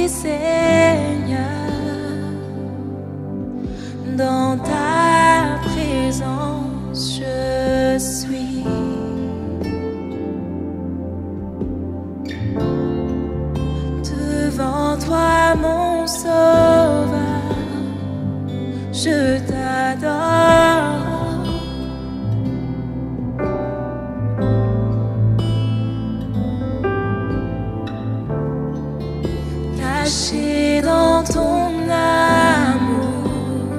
Seigneur, dans ta présence je suis. Devant toi mon sauveur, je t'adore. Caché dans ton amour,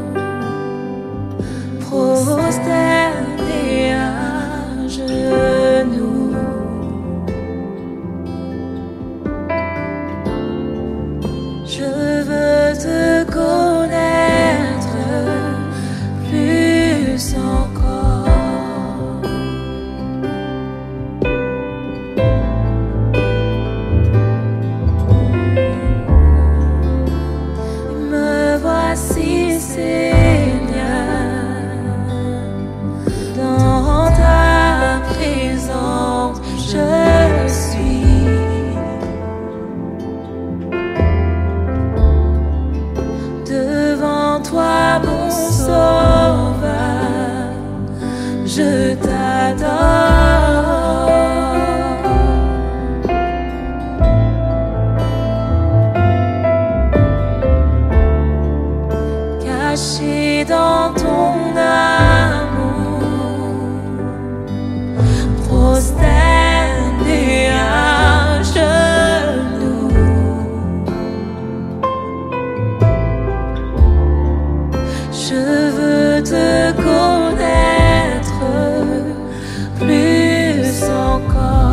prosterné à genoux, je veux te connaître plus encore. Voici Seigneur, dans ta présence je suis. Devant toi mon sauveur, je t'adore. Caché dans ton amour, prosterné à genoux, je veux te connaître plus encore.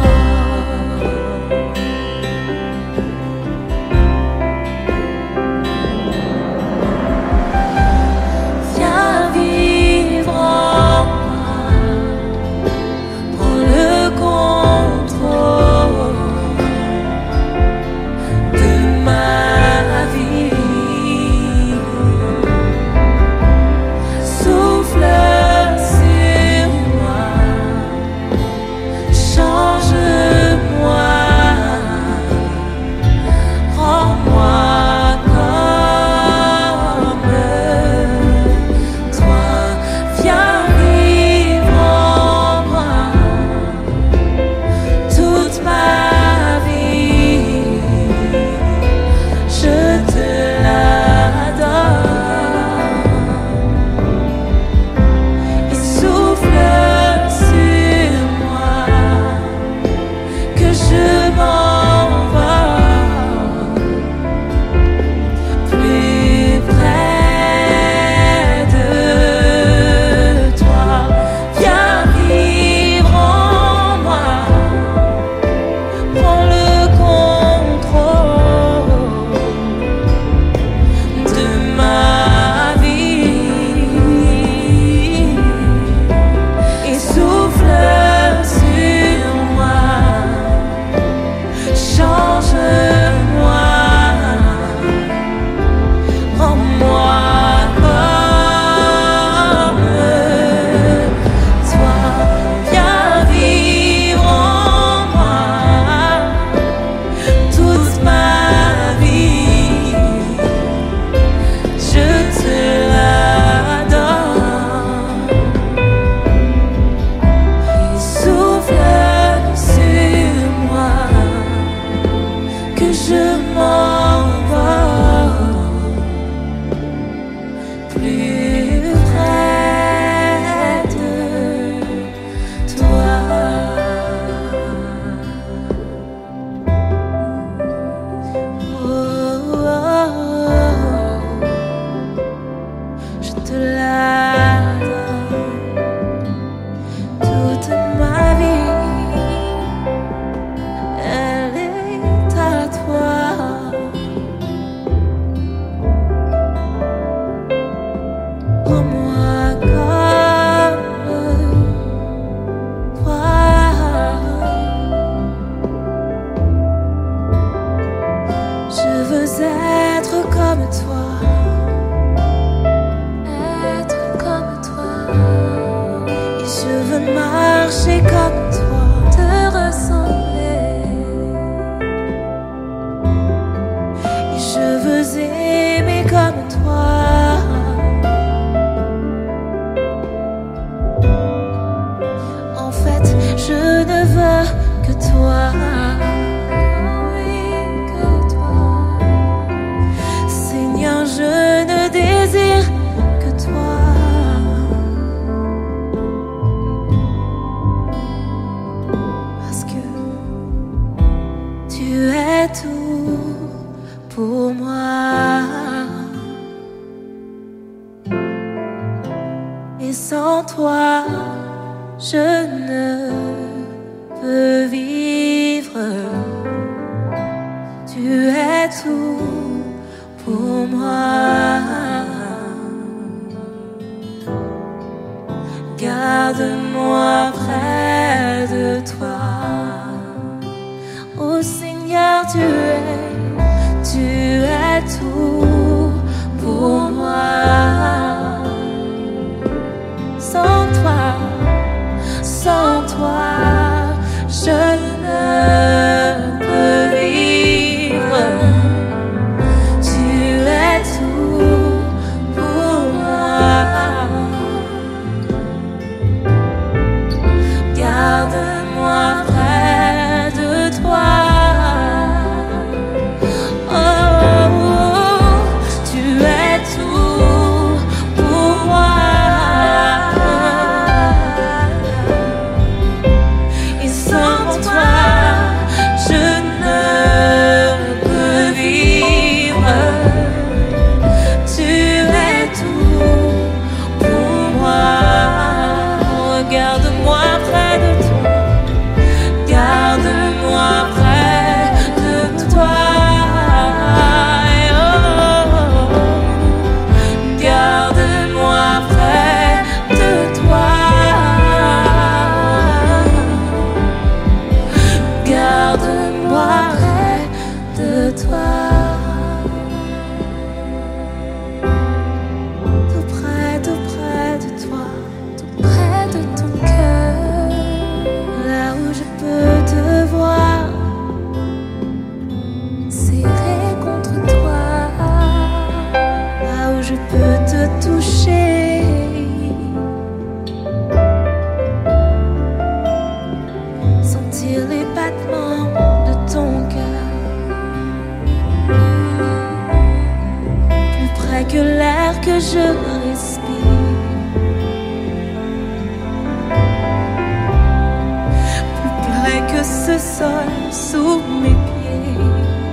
Marcher comme toi, te ressembler. Et aimer comme toi. En fait, je ne veux que toi. Oui, que toi. Seigneur, je ne désire que toi. Parce que tu es tout pour moi. Et sans toi, je ne peux vivre. Tu es tout pour moi. Garde-moi près de toi. Oh Seigneur, tu es tout pour moi. Sans toi, je ne peux vivre. Tu es tout pour moi. Garde-moi près de toi. Oh, tu es tout pour moi. Et sans toi, je ne peux vivre. Tu es tout pour moi. Garde-moi près de toi. Garde-moi près de toi. Oh, garde-moi près de toi. Garde-moi près de toi. Tout près de toi. Tout près de ton cœur. Là où je peux te voir serré contre toi. Là où je peux te toucher. Sentir les battements de ton cœur. Plus près que l'air que je respire. Plus près que ce sol sous mes pieds.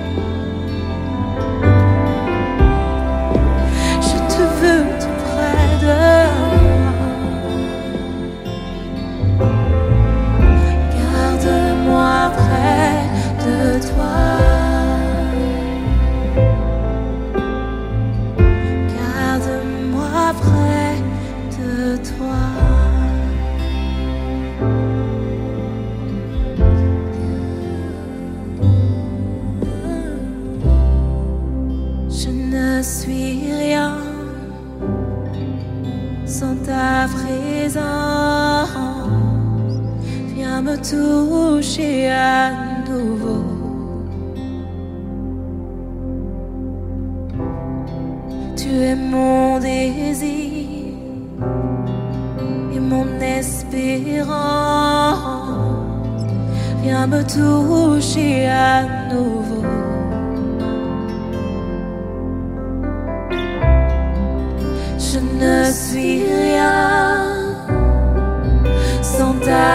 Je te veux tout près de moi. Garde-moi près de toi. Garde-moi près de toi. Je ne suis rien sans ta présence. Viens me toucher à nouveau. Tu es mon désir et mon espérance. Viens me toucher à nouveau. Je ne suis rien sans ta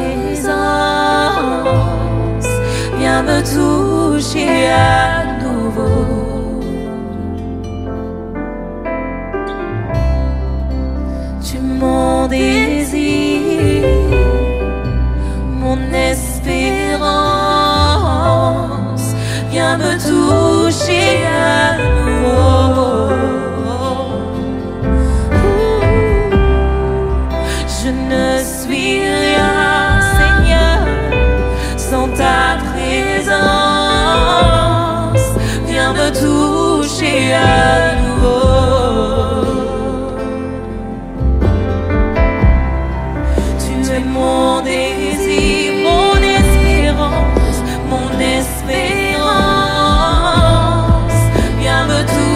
présence. Viens me toucher à nouveau. Tu es mon désir, mon espérance. Viens me toucher à nouveau. Je ne suis rien, Seigneur, sans ta présence. Viens me toucher à nouveau. Tu es mon désir, mon espérance, mon espérance. Viens me toucher.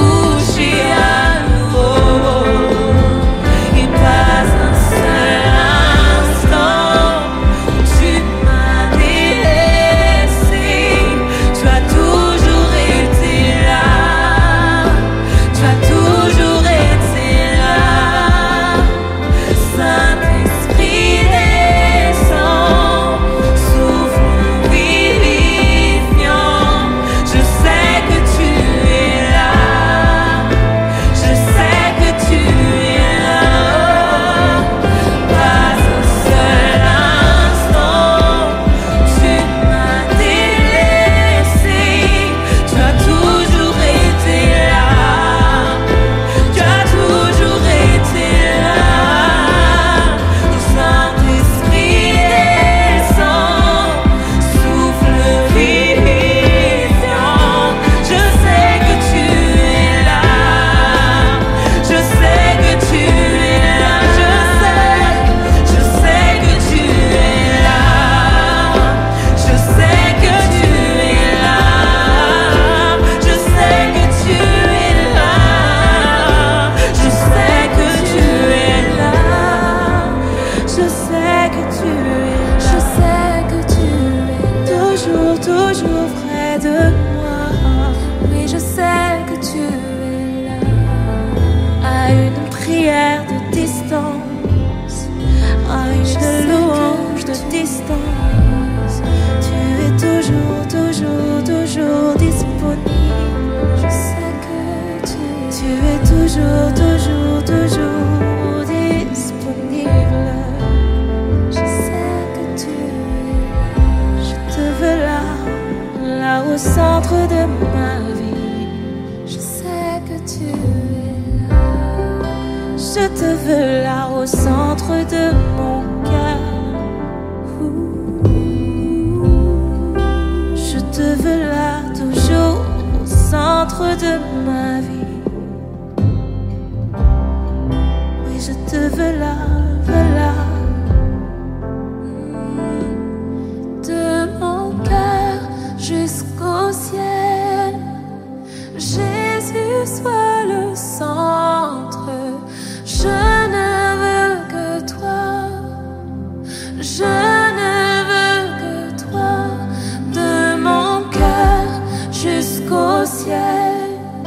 toujours, toujours, toujours disponible. Je sais que tu es là. Je te veux là, là au centre de ma vie. Je sais que tu es là. Je te veux là au centre de mon cœur. Je te veux là, toujours au centre de ma vie. Oui, je te veux là, de mon cœur jusqu'au ciel. Jésus, sois le centre. Je ne veux que toi. Je ne veux que toi. De mon cœur jusqu'au ciel.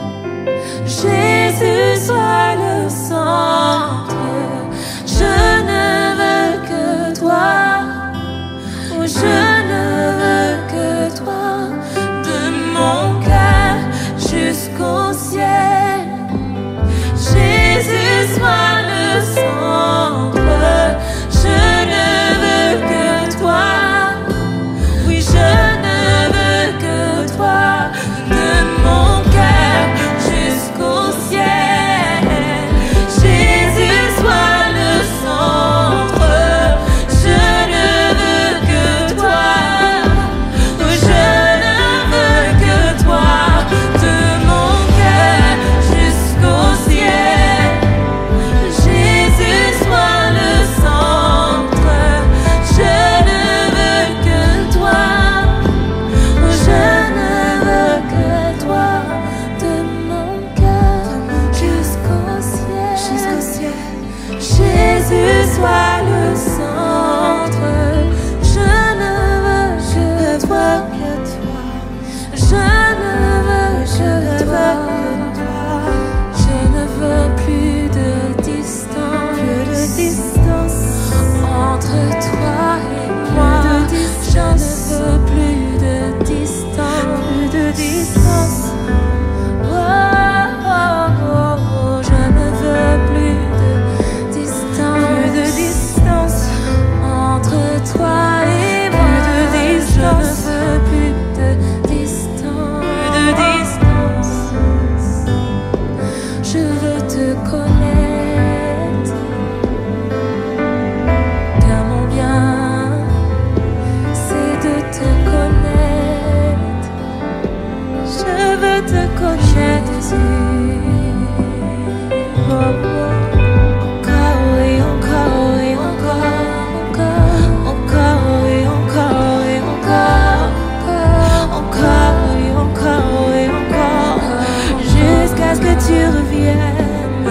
Jésus, sois le centre. Je ne veux que toi. Oh, je ne veux que toi. De mon cœur jusqu'au ciel. Jésus, sois le centre. Je ne veux que toi. Oui, je ne veux que toi. De mon cœur jusqu'au ciel. Jésus, sois le centre. Je ne veux que toi. Oui, je ne veux que toi. De mon cœur jusqu'au ciel. Jésus, sois le centre. Je ne veux que toi. Oh, je ne veux que toi. De mon cœur jusqu'au ciel. Jésus, sois le centre. Je ne veux que toi. Je ne veux que toi. Je ne veux plus de distance entre toi et moi. Je ne veux plus de distance. Oh, oh, oh, oh. Je ne veux plus de distance entre toi et moi. Je ne veux plus de distance. Je veux te connaître, car mon bien, c'est de te connaître. Je veux te connaître, oh, oh. Encore et encore et encore, encore et encore et encore, encore et encore et encore, jusqu'à ce que tu reviennes.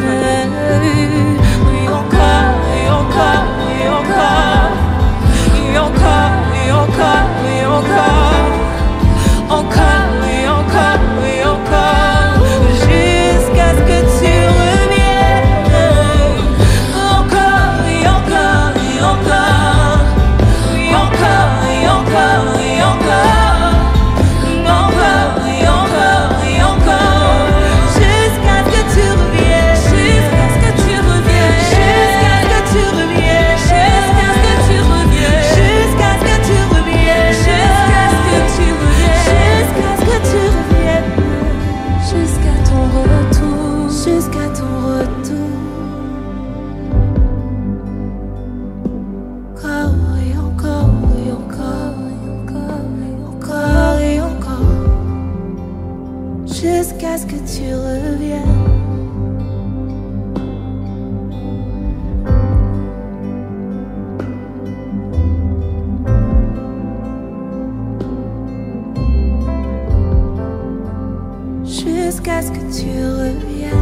Oui, encore et encore et encore, et encore et encore et encore, encore et encore et encore, jusqu'à ce que tu reviennes. Encore et encore et encore, et encore et encore et encore, encore et encore et encore, jusqu'à ce que tu reviennes, jusqu'à ce que tu reviennes, jusqu'à ce que tu reviennes, jusqu'à ce que tu reviennes, jusqu'à ce que tu reviennes, jusqu'à ce que tu reviennes, jusqu'à ce que tu reviennes, jusqu'à ton retour, jusqu'à ton retour. Encore et encore et encore et encore et encore, jusqu'à ce que tu reviennes. Jusqu'à ce que tu reviennes.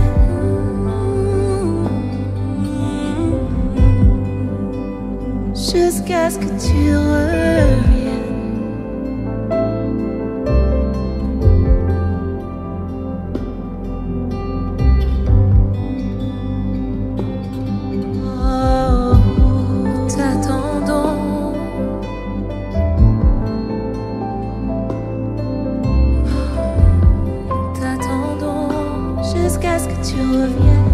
Jusqu'à ce que tu reviennes. jusqu'à ce que tu reviennes.